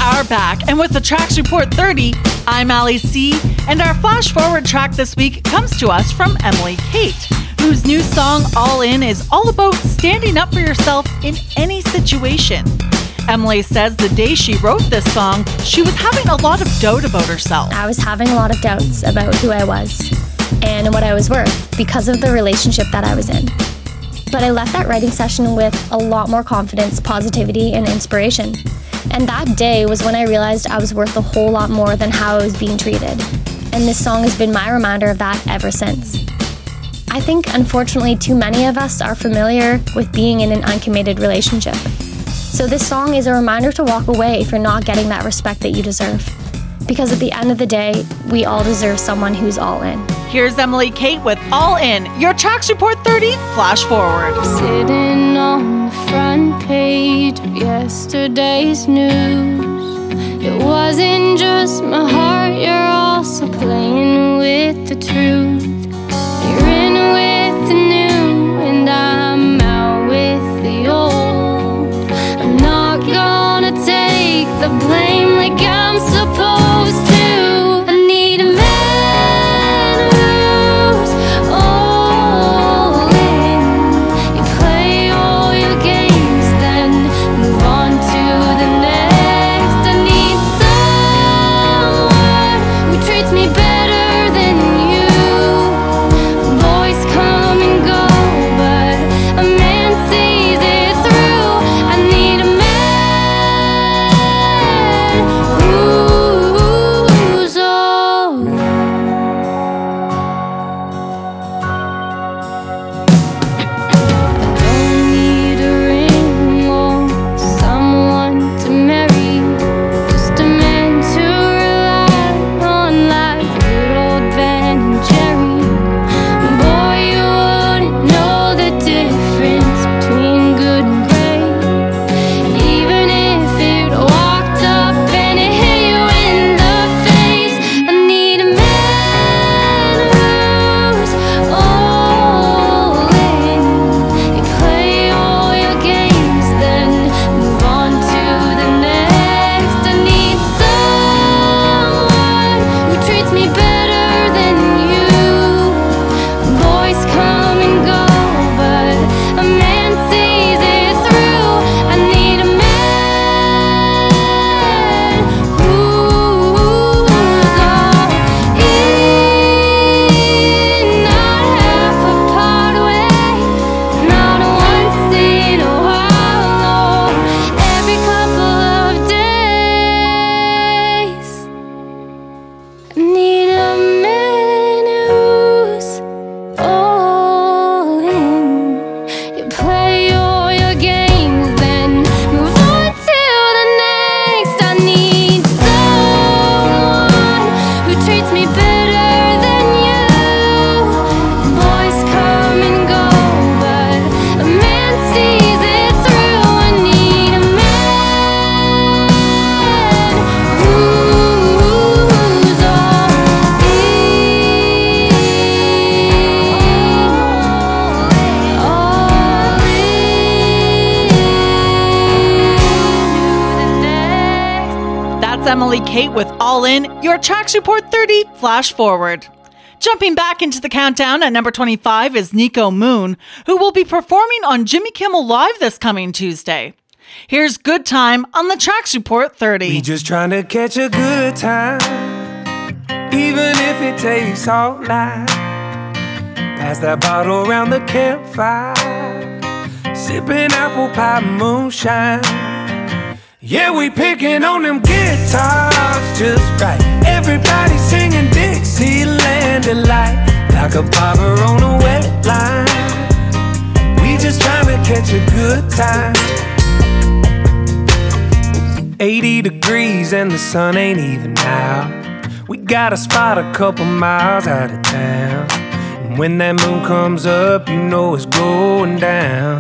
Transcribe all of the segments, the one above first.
are back, and with the Tracks Report 30, I'm Ali C, and our flash forward track this week comes to us from Emily Kate, whose new song All In is all about standing up for yourself in any situation. Emily says the day she wrote this song, she was having a lot of doubt about herself. I was having a lot of doubts about who I was and what I was worth because of the relationship that I was in. But I left that writing session with a lot more confidence, positivity, and inspiration. And that day was when I realized I was worth a whole lot more than how I was being treated. And this song has been my reminder of that ever since. I think, unfortunately, too many of us are familiar with being in an uncommitted relationship. So this song is a reminder to walk away if you're not getting that respect that you deserve. Because at the end of the day, we all deserve someone who's all in. Here's Emily Kate with All In, your Tracks Report 30 flash forward. Sitting on the front page of yesterday's news. It wasn't just my heart, you're also playing with the truth. You're in with the new and I'm out with the old. I'm not gonna take the blame like I'm supposed to. I need a man who's all in. You play all your games, then move on to the next. I need someone who treats me better than you. Boys come and go, but a man sees it through. I need a man who's all in. Don't need a ring or someone to marry, just a man to rely on like good old Ben and Jerry. Boy, you wouldn't know the difference between good and great, even if it walked up and it hit you in the face. I need a man who's all in. You play all your games, then move on to the next. I need someone who treats me better than you. Boys come and go, but a man sees it through. I need a man who's all in, not half a part way, not once in a while, no, every couple of days. I need a man who's all in. You play all your games, then move on to the next. I need someone who treats me better than you. Boys come and go, but a man sees it through. I need a man who's all in. That's Emily Kate with All In, your Tracks Report 30 flash forward. Jumping back into the countdown at number 25 is Nico Moon, who will be performing on Jimmy Kimmel Live this coming Tuesday. Here's Good Time on the Tracks Report 30. We just trying to catch a good time, even if it takes all night. Pass that bottle around the campfire, sipping apple pie moonshine. Yeah, we picking on them guitars just right. Everybody singing Dixieland delight, like a barber on a wet line. We just trying to catch a good time. 80 degrees and the sun ain't even out. We got a spot a couple miles out of town, and when that moon comes up, you know it's going down.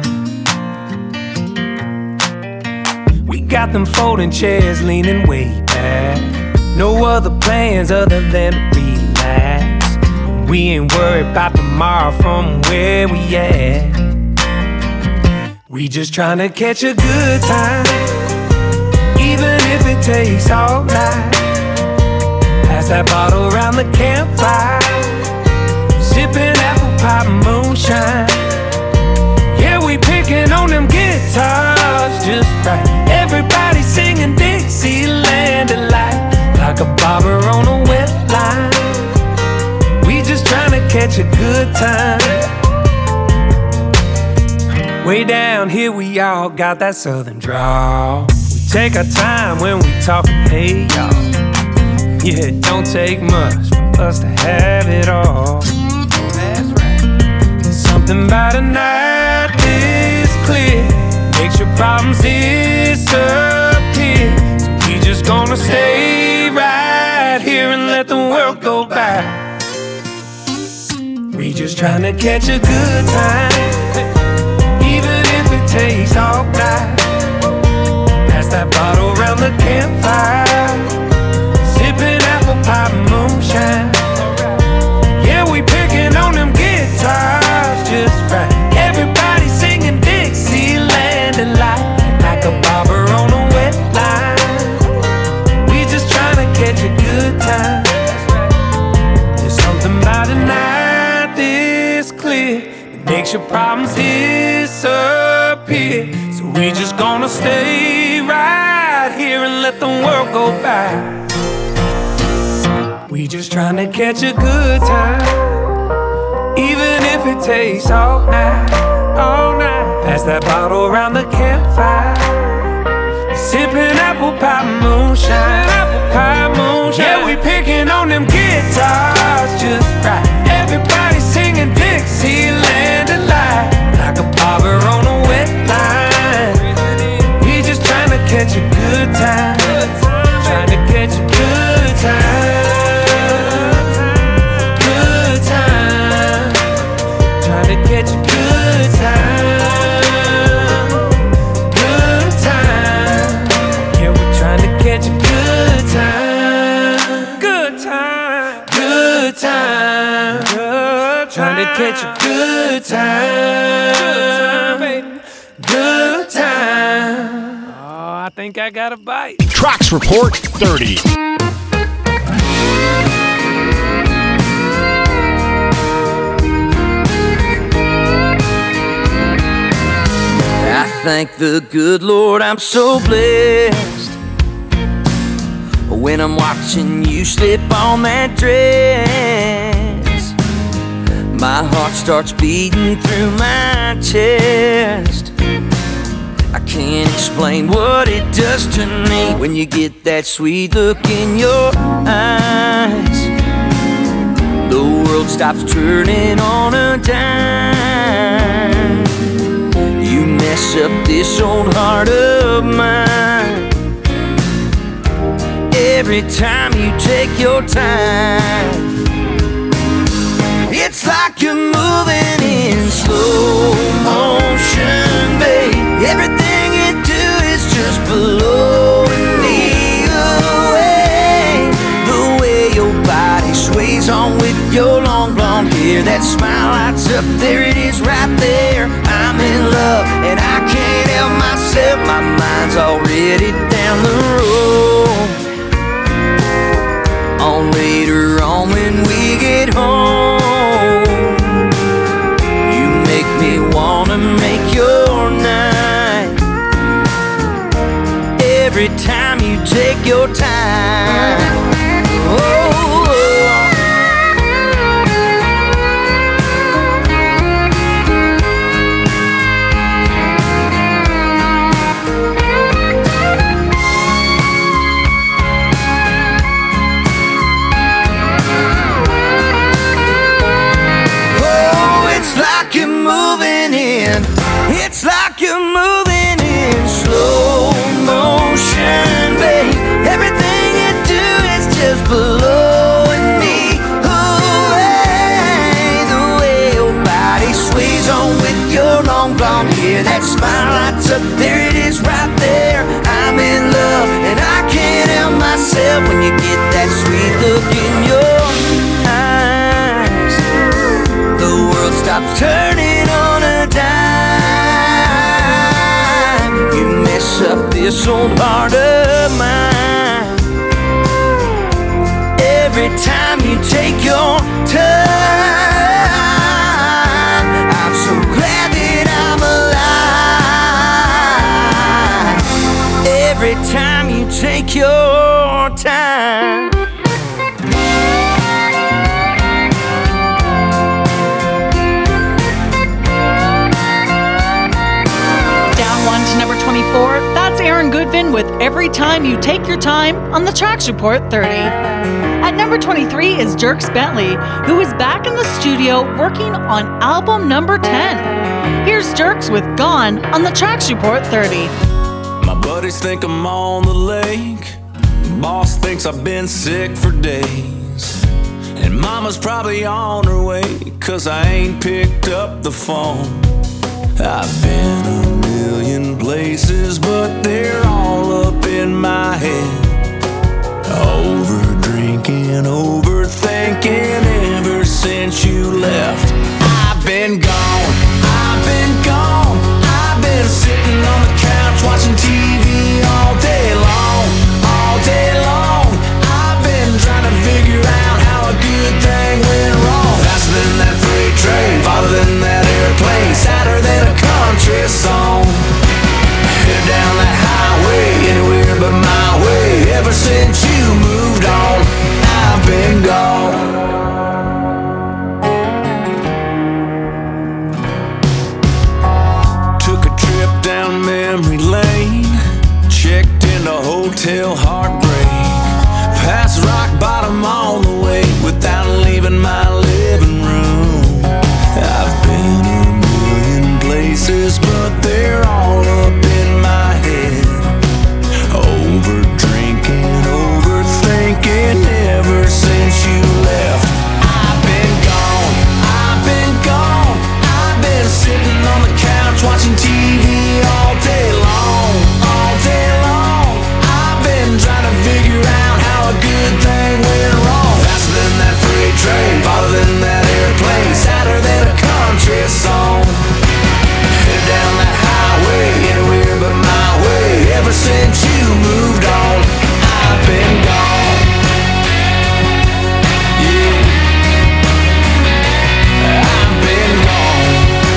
We got them folding chairs leaning way back, no other plans other than to relax. We ain't worried about tomorrow from where we at. We just trying to catch a good time, even if it takes all night. Pass that bottle around the campfire, sipping apple pie moonshine. Yeah, we picking on them guitars just right. Everybody singing Dixieland delight, like a bobber on a wet line. We just trying to catch a good time. Way down here we all got that southern drawl. We take our time when we talkin', hey y'all. Yeah, it don't take much for us to have it all. That's right. There's something about a night this clear, makes your problems disappear. So we just gonna stay right here and let the world go by. We just tryna catch a good time, even if it takes all night. Pass that bottle around the campfire, sipping apple pie moonshine. Yeah, we picking on them guitars just right. Everybody singing Dixieland delight, like a bobber on a wet line. We just trying to catch a good time. There's something about a night this clear that makes your problems disappear. So we just gonna stay right here and let the world go by. We just trying to catch a good time, even if it takes all night, all night. Pass that bottle around the campfire, sipping apple pie moonshine, apple pie moonshine. Yeah, we picking on them guitars just right. Everybody singing Dixieland delight, like a bobber on a wet line. We just trying to catch a good time, trying to catch a good time. Catch a good time, good time. Yeah, we're trying to catch a good time, good time, good time, good time. Trying to catch a good time, baby, good time. Oh, I think I got a bite. Tracks Report 30. I thank the good Lord I'm so blessed when I'm watching you slip on that dress. My heart starts beating through my chest. I can't explain what it does to me when you get that sweet look in your eyes. The world stops turning on a dime. You mess up this old heart of mine every time you take your time. It's like you're moving in slow motion, babe. Everything you do is just blowing me away. The way your body sways on with your long blonde hair, that smile lights up, there it is right there. I'm in love and I can't help myself. My mind's already down the road. On later on when we get home, you make me wanna make your night every time you take your time. Oh. It's like you're moving in slow motion, babe. Everything you do is just blowing me away. The way your body sways on with your long blonde hair, that smile lights up, there it is right there. I'm in love and I can't help myself when you get that sweet look in your eyes. The world stops turning on a dime. Up this old heart of mine. you take your time. Down one to number 24, that's Aaron Goodvin with Every Time You Take Your Time on the Tracks Report 30. At number 23 is Dierks Bentley, who is back in the studio working on album number 10. Here's Dierks with Gone on the Tracks Report 30. My buddies think I'm on the lake. Boss thinks I've been sick for days. And mama's probably on her way, 'cause I ain't picked up the phone. I've been a million places, but they're all up in my head. Over drinking, overthinking ever since you left. I've been gone, I've been gone. I've been sitting on the couch watching TV all day long, all day long. I've been trying to figure out how a good thing went wrong. Faster than that freight train, farther than that airplane, sadder than a country song. Headed down that highway, anywhere but my way. Ever since you moved on, I've been gone. Took a trip down memory lane, checked into Hotel Heartbreak, past rock bottom all the way without leaving my living room. I've been a million places, but they're all up in my head. Over drinking, overthinking ever since you left. I've been gone, I've been gone. I've been sitting on the couch watching TV all day long, all day long. I've been trying to figure out how a good thing went wrong. Faster than that freight train, farther than that airplane, sadder than a country song. Headed down that highway, anywhere but my way. Ever since you moved on, I've been gone. Yeah, I've been gone.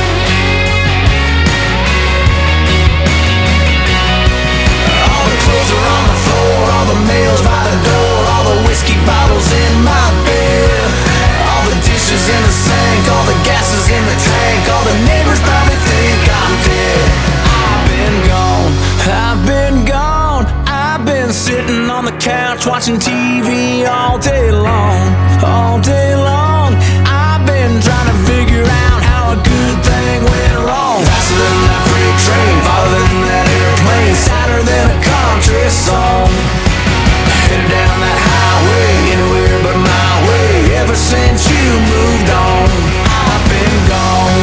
All the clothes are on the floor, all the mail's by the door, all the whiskey bottles in my bed, all the dishes in the sink, all the gas is in the tank, all the neighbors probably think I'm dead. I've been gone, I've been gone. I've been sitting on the couch watching TV all day long, all day long. I've been trying to figure out how a good thing went wrong. Faster than that freight train, farther than that airplane, sadder than a country song. Headed down that highway, anywhere but my way. Ever since you moved on, I've been gone.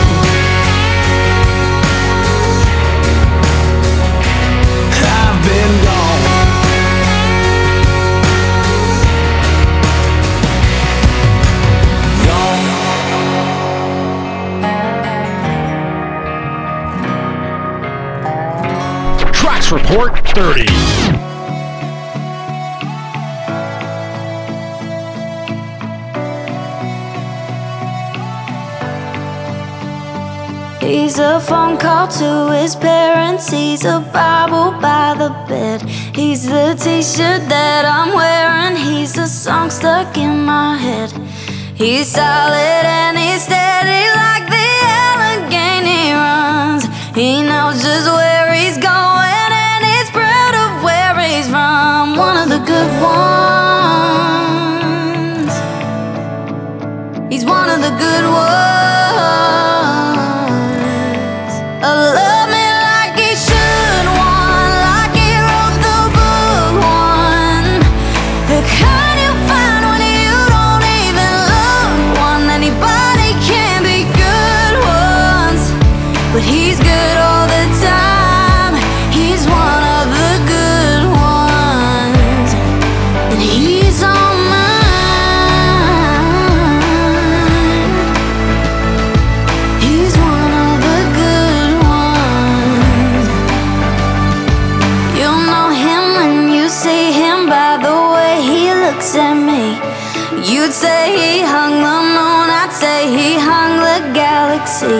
I've been gone. Gone. Tracks Report 30. He's a phone call to his parents. He's a Bible by the bed. He's the t-shirt that I'm wearing. He's a song stuck in my head. He's solid and he's steady like the Allegheny runs. He knows just where he's going and he's proud of where he's from. One of the good ones. He's one of the good ones. Love me like he should, one like he wrote the book, one the kind you find when you don't even look, one anybody can be good ones, but he's good all the time. He's one of the good ones, and he's on mine. He's one of the good ones. You'll know him when you see him by the way he looks at me. You'd say he hung the moon, I'd say he hung the galaxy.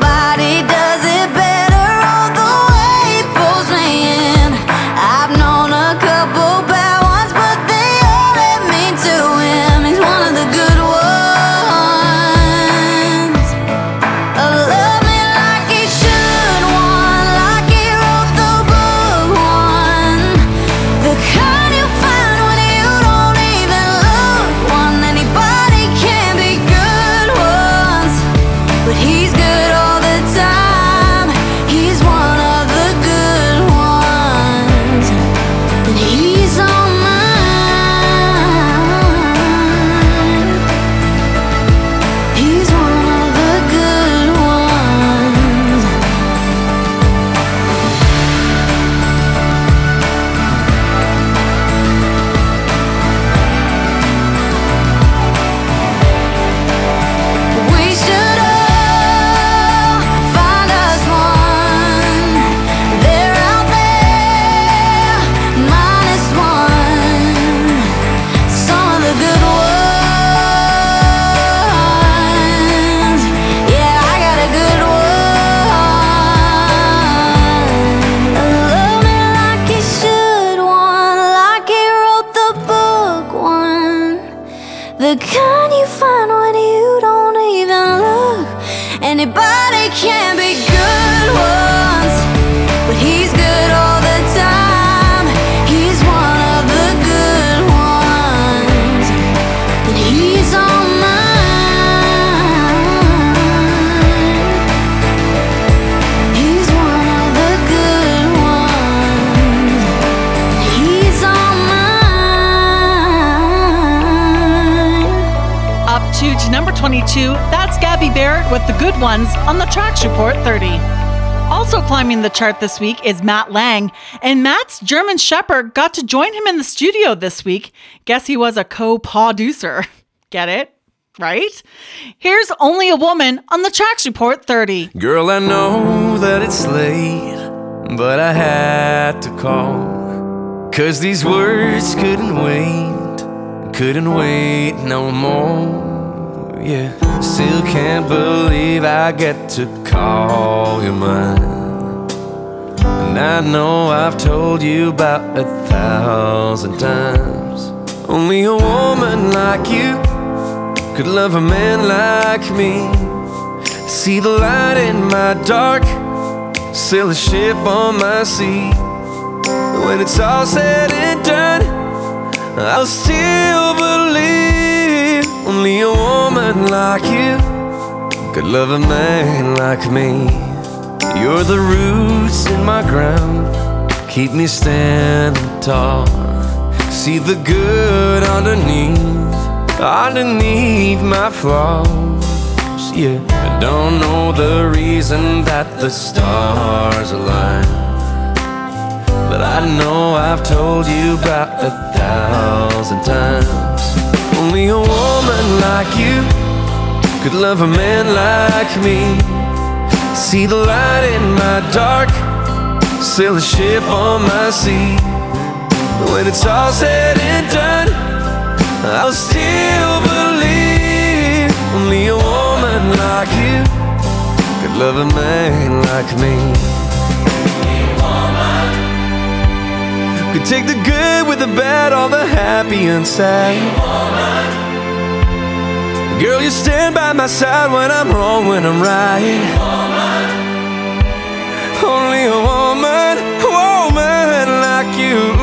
Nobody does it better, all the way he pulls me in. I've known the kind you find when you don't even look. Anybody can be good once, but he's good all the time. He's one of the good ones, and he's on mine. He's one of the good ones, and he's on mine. Up to number 22, that's Gabby Barrett with The Good Ones on the Tracks Report 30. Also climbing the chart this week is Matt Lang, and Matt's German Shepherd got to join him in the studio this week. Guess he was a co-producer. Get it? Right? Here's Only a Woman on the Tracks Report 30. Girl, I know that it's late, but I had to call, 'cause these words couldn't wait no more. Yeah, still can't believe I get to call you mine. And I know I've told you about 1,000 times. Only a woman like you could love a man like me. See the light in my dark, sail a ship on my sea. When it's all said and done, I'll still believe only a woman like you could love a man like me. You're the roots in my ground, keep me standing tall. See the good underneath my flaws. Yeah, I don't know the reason that the stars align, but I know I've told you about 1,000 times. Only a woman like you could love a man like me. See the light in my dark, sail a ship on my sea. When it's all said and done, I'll still believe only a woman like you could love a man like me. Could take the good with the bad, all the happy and sad. Girl, you stand by my side when I'm wrong, when I'm right. Only a woman like you.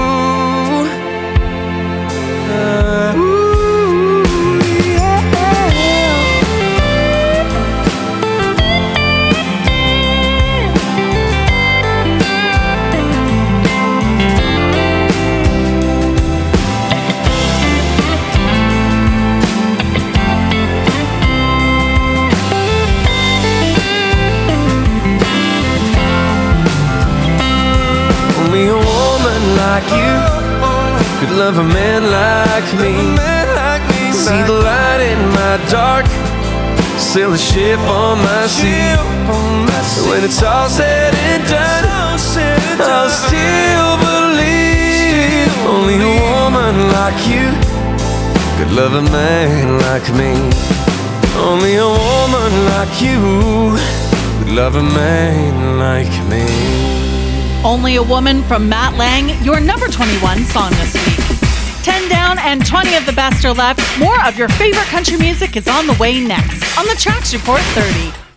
Like you could love a man like me. See the light in my dark, sail a ship on my sea. When it's all said and done, I'll still believe only a woman like you could love a man like me. Only a woman like you could love a man like me. Only a Woman from Matt Lang, your number 21 song this week. 10 down and 20 of the best are left. More of your favorite country music is on the way next on the Tracks Report 30.